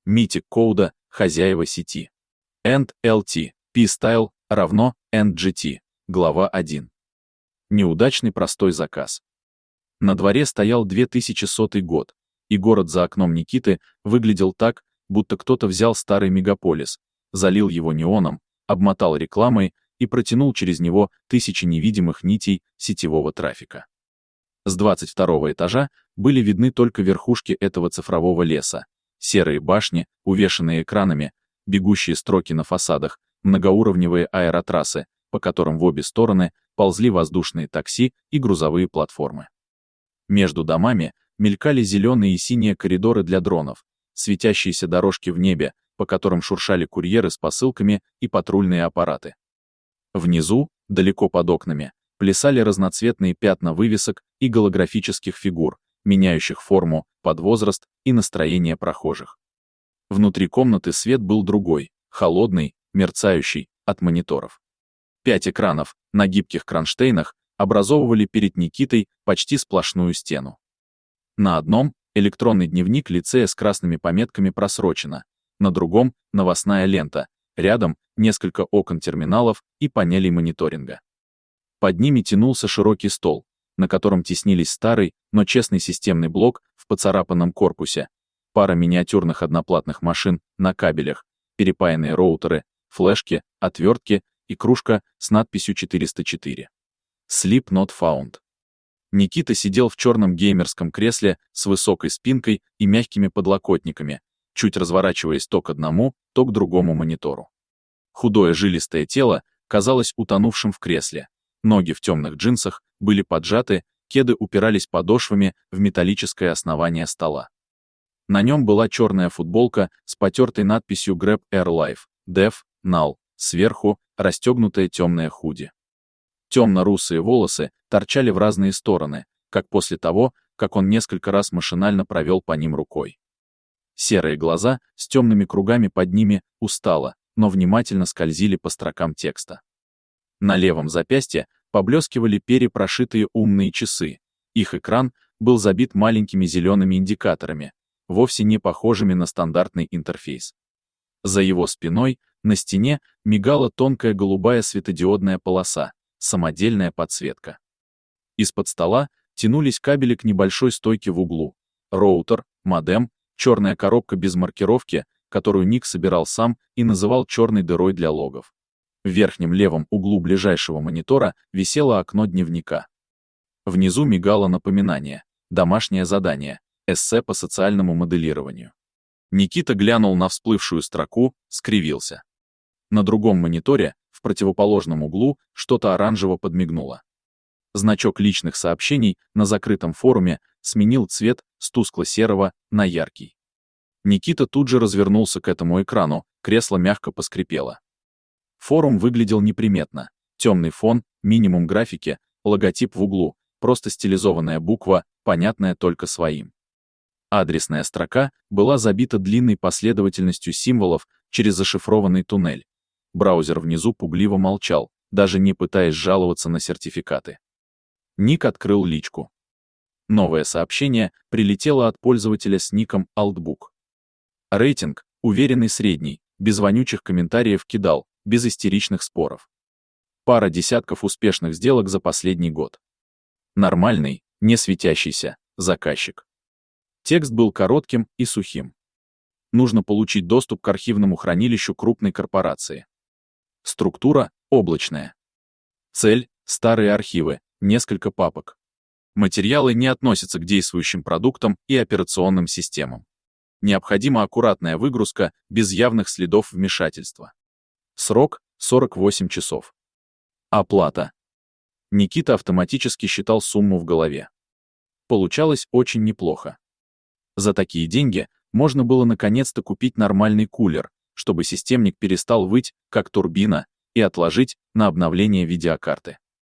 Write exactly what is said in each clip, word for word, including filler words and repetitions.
Mythic кода, хозяева сети. энд эл ти, P-Style равно энд джи ти. Глава один. Неудачный простой заказ. На дворе стоял две тысячи сотый год, и город за окном Никиты выглядел так, будто кто-то взял старый мегаполис, залил его неоном, обмотал рекламой и протянул через него тысячи невидимых нитей сетевого трафика. С двадцать второго этажа были видны только верхушки этого цифрового леса, серые башни, увешанные экранами, бегущие строки на фасадах, многоуровневые аэротрассы, по которым в обе стороны ползли воздушные такси и грузовые платформы. Между домами мелькали зеленые и синие коридоры для дронов, светящиеся дорожки в небе, по которым шуршали курьеры с посылками и патрульные аппараты. Внизу, далеко под окнами, плясали разноцветные пятна вывесок и голографических фигур, меняющих форму под возраст и настроение прохожих. Внутри комнаты свет был другой, холодный, мерцающий, от мониторов. Пять экранов на гибких кронштейнах образовывали перед Никитой почти сплошную стену. На одном — электронный дневник лицея с красными пометками «Просрочено», на другом — новостная лента, рядом — несколько окон терминалов и панелей мониторинга. Под ними тянулся широкий стол, на котором теснились старый, но честный системный блок в поцарапанном корпусе, пара миниатюрных одноплатных машин на кабелях, перепаянные роутеры, флешки, отвертки и кружка с надписью четыреста четыре. Sleep not found. Никита сидел в черном геймерском кресле с высокой спинкой и мягкими подлокотниками, чуть разворачиваясь то к одному, то к другому монитору. Худое жилистое тело казалось утонувшим в кресле, ноги в темных джинсах были поджаты, кеды упирались подошвами в металлическое основание стола. На нем была черная футболка с потертой надписью Grab Air Life, Dev, Null, сверху расстегнутое темное худи. Темно-русые волосы торчали в разные стороны, как после того, как он несколько раз машинально провел по ним рукой. Серые глаза с темными кругами под ними устало, но внимательно скользили по строкам текста. На левом запястье поблескивали перепрошитые умные часы. Их экран был забит маленькими зелеными индикаторами, вовсе не похожими на стандартный интерфейс. За его спиной на стене мигала тонкая голубая светодиодная полоса, самодельная подсветка. Из-под стола тянулись кабели к небольшой стойке в углу, роутер, модем, черная коробка без маркировки, которую Ник собирал сам и называл черной дырой для логов. В верхнем левом углу ближайшего монитора висело окно дневника. Внизу мигало напоминание: домашнее задание, эссе по социальному моделированию. Никита глянул на всплывшую строку, скривился. На другом мониторе, в противоположном углу, что-то оранжево подмигнуло. Значок личных сообщений на закрытом форуме сменил цвет с тускло-серого на яркий. Никита тут же развернулся к этому экрану, кресло мягко поскрипело. Форум выглядел неприметно. Темный фон, минимум графики, логотип в углу, просто стилизованная буква, понятная только своим. Адресная строка была забита длинной последовательностью символов через зашифрованный туннель. Браузер внизу пугливо молчал, даже не пытаясь жаловаться на сертификаты. Ник открыл личку. Новое сообщение прилетело от пользователя с ником Altbook. Рейтинг — уверенный средний, без вонючих комментариев кидал, без истеричных споров. Пара десятков успешных сделок за последний год. Нормальный, не светящийся, заказчик. Текст был коротким и сухим. Нужно получить доступ к архивному хранилищу крупной корпорации. Структура — облачная. Цель — старые архивы, несколько папок. Материалы не относятся к действующим продуктам и операционным системам. Необходима аккуратная выгрузка без явных следов вмешательства. Срок — сорок восемь часов. Оплата. Никита автоматически считал сумму в голове. Получалось очень неплохо. За такие деньги можно было наконец-то купить нормальный кулер, чтобы системник перестал выть, как турбина, и отложить на обновление видеокарты.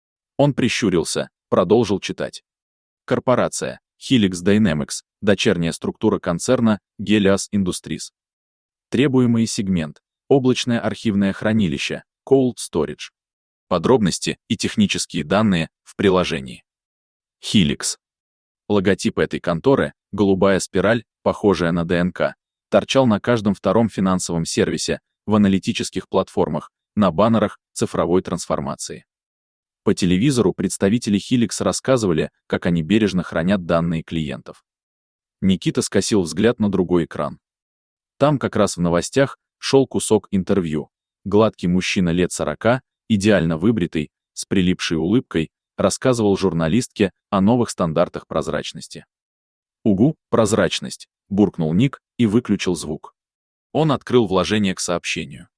Он прищурился, продолжил читать. Корпорация Helix Dynamics, дочерняя структура концерна Helios Industries. Требуемый сегмент — облачное архивное хранилище, Cold Storage. Подробности и технические данные в приложении. Helix. Логотип этой конторы — голубая спираль, похожая на ДНК, торчал на каждом втором финансовом сервисе, в аналитических платформах, на баннерах цифровой трансформации. По телевизору представители Хиликс рассказывали, как они бережно хранят данные клиентов. Никита скосил взгляд на другой экран. Там как раз в новостях шел кусок интервью. Гладкий мужчина лет сорока, идеально выбритый, с прилипшей улыбкой, рассказывал журналистке о новых стандартах прозрачности. «Угу, прозрачность», — буркнул Ник и выключил звук. Он открыл вложение к сообщению.